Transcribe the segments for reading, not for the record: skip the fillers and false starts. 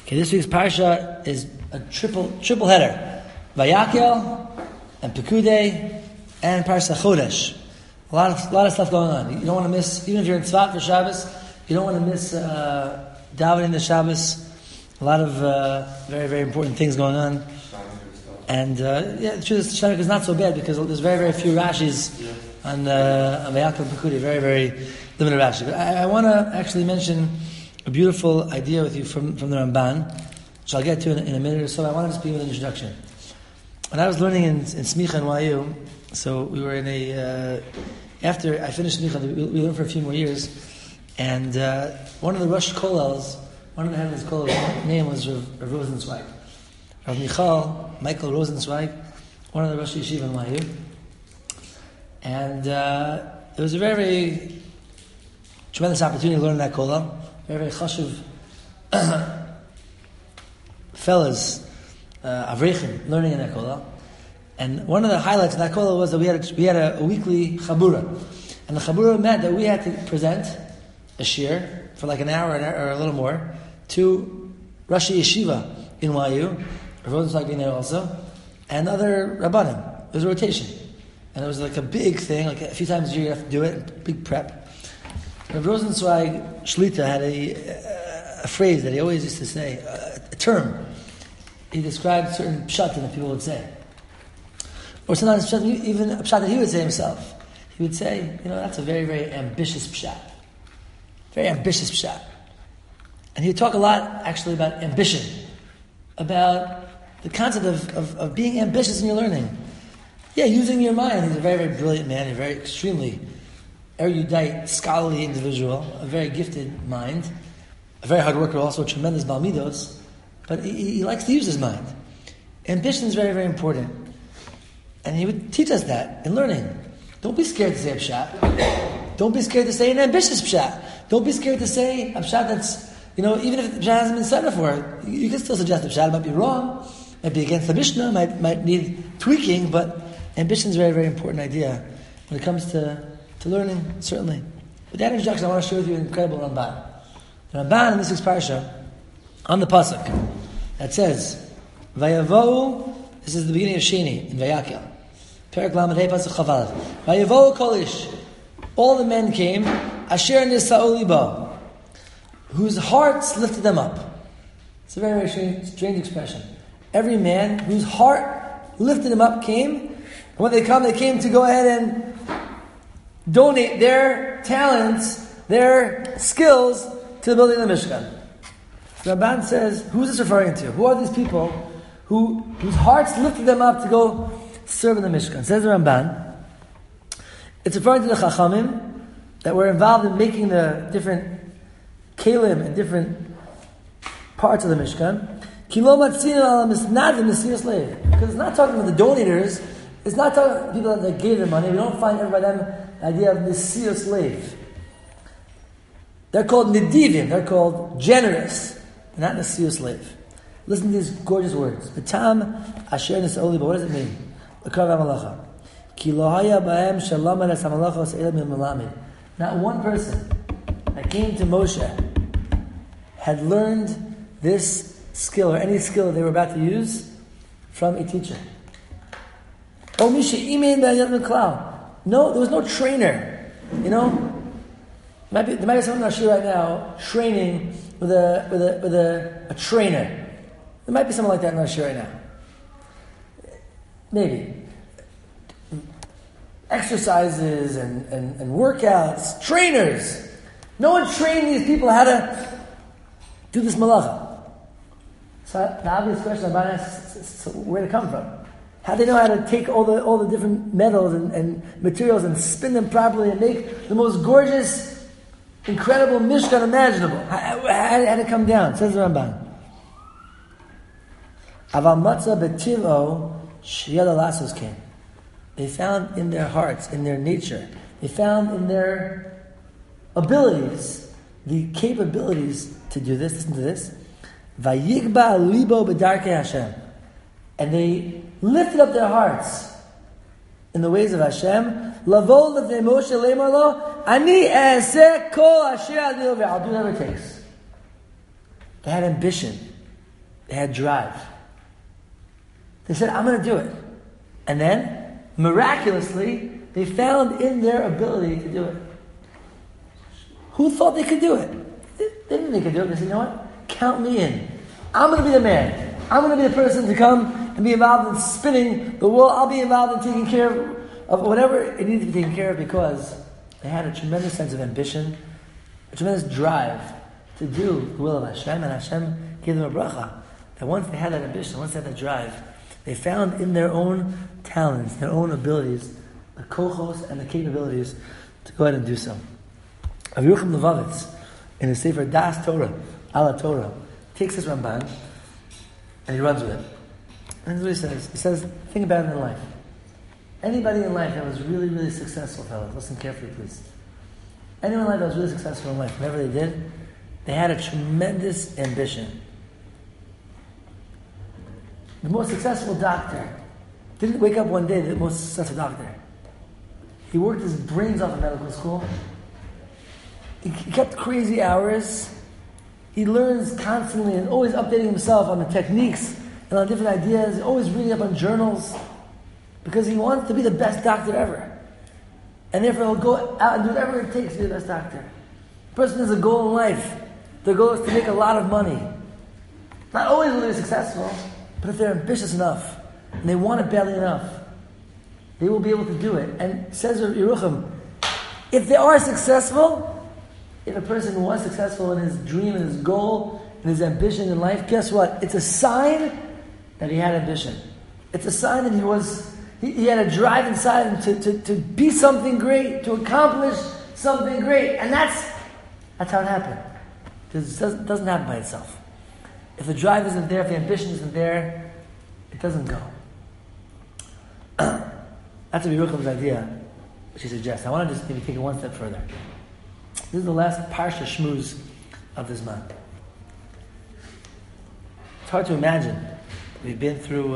Okay, this week's parsha is a triple header. Vayakel and Pekudei and Parsha Chodesh. A lot of stuff going on. You don't want to miss, even if you're in Tzvat for Shabbos, you don't want to miss davening the Shabbos. A lot of very, very important things going on. And the truth is, Shemik is not so bad because there's very, very few Rashis on Vayakel and Pekudei. Very, very limited Rashi. But I want to actually mention a beautiful idea with you from the Ramban, which I'll get to in a minute or so. I want to just begin with an introduction. When I was learning in Smicha NYU, so we were in after I finished Smicha, we learned for a few more years, and one of the Rosh Kollels, one of the head of his kollels, his name was Rav Rosenzweig. Rav Michael Rosenzweig, one of the Rosh Yeshiva NYU. And it was a very, very tremendous opportunity to learn that kollel. Very, very chashuv fellas, avreichim, learning in that kollel. And one of the highlights of that kollel was that we had a weekly chabura. And the chabura meant that we had to present a shir for like an hour or a little more to Rosh Yeshiva in YU, Rosenzweig being there also, and other rabbanim. It was a rotation. And it was like a big thing, like a few times a year you have to do it, big prep. Rav Rosenzweig Shlita had a phrase that he always used to say, a term. He described certain pshat that people would say. Or sometimes even a pshat that he would say himself. He would say, that's a very, very ambitious pshat. Very ambitious pshat. And he would talk a lot, actually, about ambition. About the concept of being ambitious in your learning. Yeah, using your mind. He's a very, very brilliant man. He's very extremely erudite, scholarly individual, a very gifted mind, a very hard worker, also a tremendous balmidos, but he likes to use his mind. Ambition is very, very important. And he would teach us that in learning. Don't be scared to say a pshat. Don't be scared to say an ambitious pshat. Don't be scared to say a pshat that's, even if the pshat hasn't been said before, you can still suggest a pshat. It might be wrong, might be against the Mishnah, might need tweaking, but ambition is a very, very important idea when it comes to learning, certainly. With that introduction, I want to share with you an incredible Ramban. The Ramban in this week's parsha, on the pasuk, that says, Vayavohu, this is the beginning of Sheni, in Vayakel. Perek Lamed Hey pasuk Chavav. Vayavohu kol ish, all the men came, asher nisa'u libo, whose hearts lifted them up. It's a very, very strange expression. Every man whose heart lifted him up came, and when they came to go ahead and donate their talents, their skills to the building of the Mishkan. The Ramban says, who is this referring to? Who are these people whose hearts lifted them up to go serve in the Mishkan? Says the Ramban, it's referring to the Chachamim that were involved in making the different kelim and different parts of the Mishkan. Because it's not talking about the donators, it's not talking about people that gave them money. We don't find everybody the idea of Nesiya slave. They're called Nedivim, they're called generous. They're not Nesiya slave. Listen to these gorgeous words. V'tam asher nisa'oli, but what does it mean? Not one person that came to Moshe had learned this skill, or any skill that they were about to use, from a teacher. No, there was no trainer. There might be someone on Shir right now training with a trainer. There might be someone like that in Shir right now. Maybe. Exercises and workouts, trainers. No one trained these people how to do this malacha. So the obvious question I'm about to ask is where did it come from? How do they know how to take all the different metals and materials and spin them properly and make the most gorgeous, incredible Mishkan imaginable? How did it come down? Says the Ramban. Aval matzah b'tivo sheyada lasos came. They found in their hearts, in their nature, they found in their abilities, the capabilities to do this. Listen to this. Vayigba libo b'darkei Hashem. And they lifted up their hearts in the ways of Hashem. Lavo lefnei Moshe leimar lo, ani eseh kol asher adil ve'al, do whatever it takes. They had ambition. They had drive. They said, I'm going to do it. And then, miraculously, they found in their ability to do it. Who thought they could do it? They didn't think they could do it. They said, you know what? Count me in. I'm going to be the man. I'm going to be the person to come and be involved in spinning the wool. I'll be involved in taking care of whatever it needed to be taken care of, because they had a tremendous sense of ambition, a tremendous drive to do the will of Hashem, and Hashem gave them a bracha. That once they had that ambition, once they had that drive, they found in their own talents, their own abilities, the kochos and the capabilities to go ahead and do so. Rabbi Yerucham Levavitz, in his Sefer Das Torah, Ala Torah, takes his Ramban and he runs with it. And this is what he says. He says, think about it in life. Anybody in life that was really, really successful, fellas, listen carefully, please. Anyone in life that was really successful in life, whatever they did, they had a tremendous ambition. The most successful doctor didn't wake up one day the most successful doctor. He worked his brains off in medical school. He kept crazy hours. He learns constantly and always updating himself on the techniques and on different ideas, always reading up on journals, because he wants to be the best doctor ever. And therefore he'll go out and do whatever it takes to be the best doctor. The person has a goal in life. Their goal is to make a lot of money. Not always will they be successful, but if they're ambitious enough, and they want it badly enough, they will be able to do it. And says Yerucham, if they are successful, if a person was successful in his dream and his goal and his ambition in life, guess what? It's a sign that he had ambition. It's a sign that he had a drive inside him to be something great, to accomplish something great. And that's how it happened. Because it doesn't happen by itself. If the drive isn't there, if the ambition isn't there, it doesn't go. That's what Yerucham's idea, which he suggests. I want to just maybe take it one step further. This is the last Parsha Shmuz of this month. It's hard to imagine. We've been through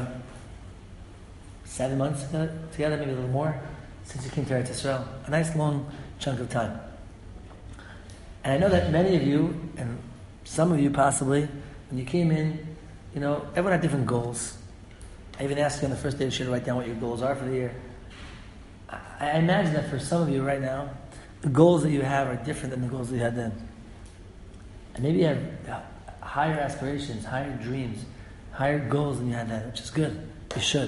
7 months together, maybe a little more, since you came to Eretz Yisrael. A nice long chunk of time. And I know that many of you, and some of you possibly, when you came in, everyone had different goals. I even asked you on the first day to write down what your goals are for the year. I imagine that for some of you right now, the goals that you have are different than the goals that you had then. And maybe you have higher aspirations, higher dreams, higher goals than you had then, which is good. You should.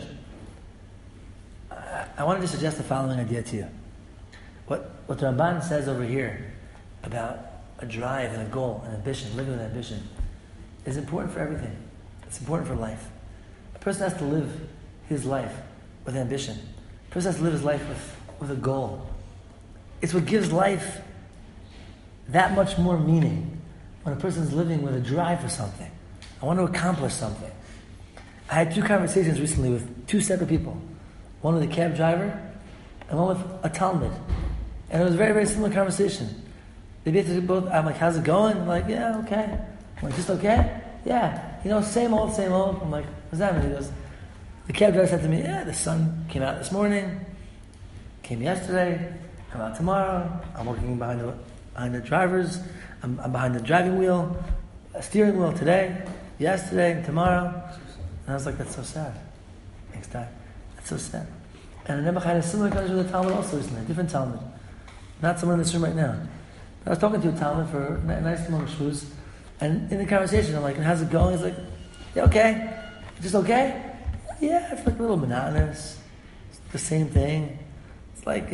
I wanted to suggest the following idea to you. What the Ramban says over here about a drive and a goal, an ambition, living with ambition, is important for everything. It's important for life. A person has to live his life with ambition. A person has to live his life with a goal. It's what gives life that much more meaning when a person is living with a drive for something. I want to accomplish something. I had 2 conversations recently with 2 separate people. One with a cab driver and one with a Talmud. And it was a very, very similar conversation. They basically both, I'm like, how's it going? I'm like, yeah, okay. I'm like, just okay? Yeah. Same old, same old. I'm like, what's that mean? He goes, the cab driver said to me, the sun came out this morning, came yesterday, come out tomorrow. I'm working behind the drivers. I'm behind the driving wheel, steering wheel today, yesterday, tomorrow. And I was like, that's so sad. Next time. That's so sad. And I never had a similar conversation with a Talmud also recently, a different Talmud. Not someone in this room right now. I was talking to a Talmud for a nice long shmuz, and in the conversation, I'm like, how's it going? He's like, yeah, okay. Just okay? Yeah, it's like a little monotonous. It's the same thing. It's like,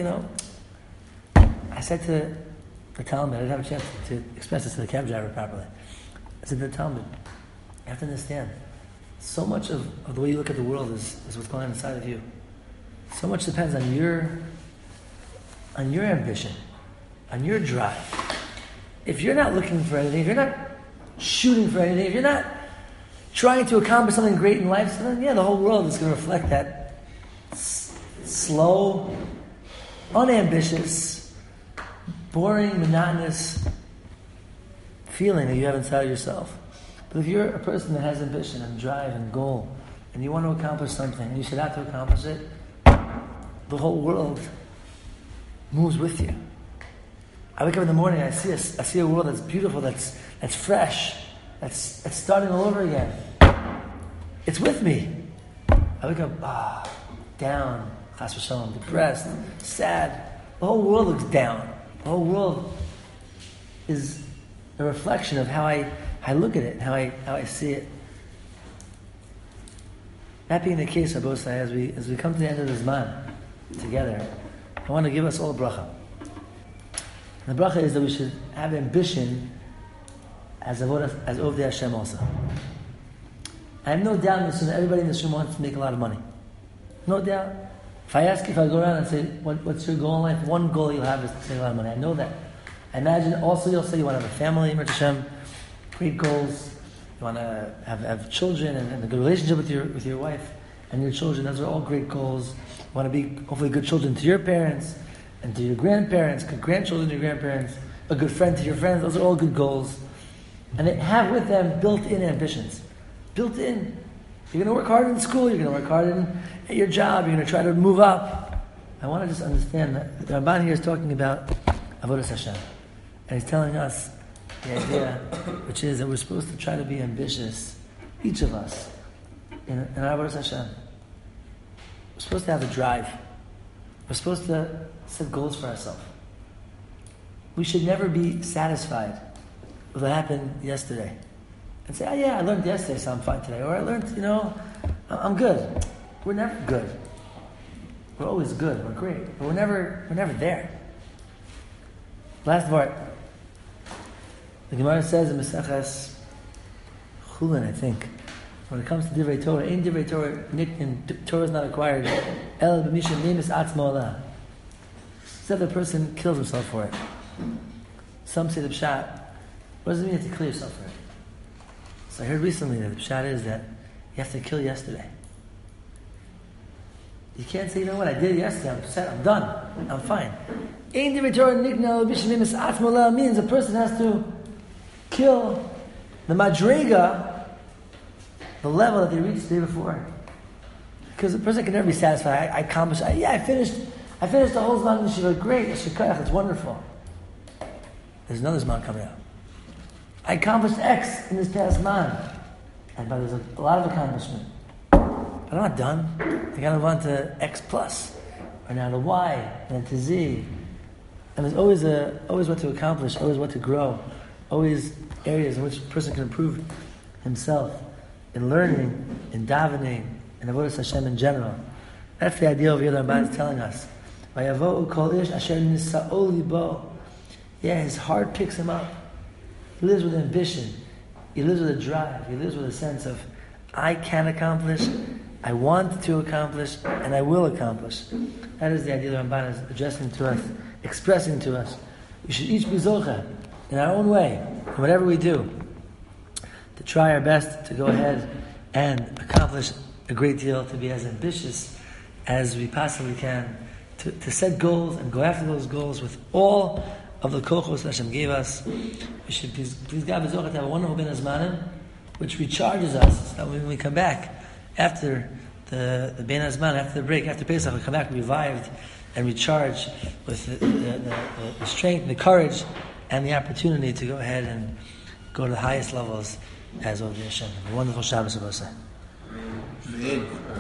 I said to the Talmud, I didn't have a chance to express this to the cab driver properly. I said to the Talmud, you have to understand, so much of the way you look at the world is what's going on inside of you. So much depends on your ambition, on your drive. If you're not looking for anything, if you're not shooting for anything, if you're not trying to accomplish something great in life, so then the whole world is going to reflect that slow, unambitious, boring, monotonous feeling that you have inside of yourself. But if you're a person that has ambition and drive and goal, and you want to accomplish something, and you set out to accomplish it, the whole world moves with you. I wake up in the morning, I see a world that's beautiful, that's fresh, That's starting all over again. It's with me. I wake up down, chas v'shalom, depressed, sad. The whole world looks down. The whole world is a reflection of how I look at it, how I see it. That being the case, Rabosai, as we come to the end of this month together, I want to give us all a bracha. And the bracha is that we should have ambition as Ovdei Hashem also. I have no doubt that everybody in this room wants to make a lot of money. No doubt. If I go around and say, what's your goal in life? One goal you'll have is to make a lot of money. I know that. I imagine also you'll say you want to have a family, Mirta Hashem, great goals. You want to have children and a good relationship with your wife and your children. Those are all great goals. You want to be hopefully good children to your parents and to your grandparents, good grandchildren to your grandparents, a good friend to your friends. Those are all good goals. And they have with them built-in ambitions. Built in. You're going to work hard in school, you're going to work hard at your job, you're going to try to move up. I want to just understand that the Ramban here is talking about Avodas Hashem. And he's telling us the idea, which is that we're supposed to try to be ambitious, each of us, in our Avodas Hashem. We're supposed to have a drive. We're supposed to set goals for ourselves. We should never be satisfied with what happened yesterday. And say, I learned yesterday, so I'm fine today. Or I learned, I'm good. We're never good. We're always good. We're great. But we're never there. Last part. The Gemara says in Maseches Chulin, I think, when it comes to Divrei Torah, in Divrei Torah, Torah is not acquired. El b'misha nemis atzmo Allah. Except the person kills himself for it. Some say the pshat. What does it mean to kill yourself for it? So I heard recently that the pshat is that you have to kill yesterday. You can't say, what, I did it yesterday, I'm upset, I'm done, I'm fine. Ein Divrei Torah niknel b'misha nemis atzmo Allah means a person has to kill the madrega, the level that they reached the day before. Because a person can never be satisfied. I accomplished. I finished the whole Zman Yeshiva. Great, it's wonderful. There's another Zman coming out. I accomplished X in this past Zman, but there's a lot of accomplishment. But I'm not done. I got to move on to X plus, or now to Y, and then to Z. And there's always what to accomplish, always what to grow. Always areas in which a person can improve himself in learning, in davening, in avodas Hashem in general. That's the idea of Yod Ramban is telling us. His heart picks him up. He lives with ambition. He lives with a drive. He lives with a sense of, I can accomplish, I want to accomplish, and I will accomplish. That is the idea that Ramban is addressing to us, expressing to us. We should each be zocha in our own way, in whatever we do, to try our best to go ahead and accomplish a great deal, to be as ambitious as we possibly can, to set goals and go after those goals with all of the kochos that Hashem gave us. We should please God to have a wonderful Ben Azmanim, which recharges us, so that when we come back after the Ben Azman, after the break, after Pesach, we come back revived and recharged with the strength and the courage and the opportunity to go ahead and go to the highest levels as Ovdei Hashem. A wonderful Shabbos, Rabosai.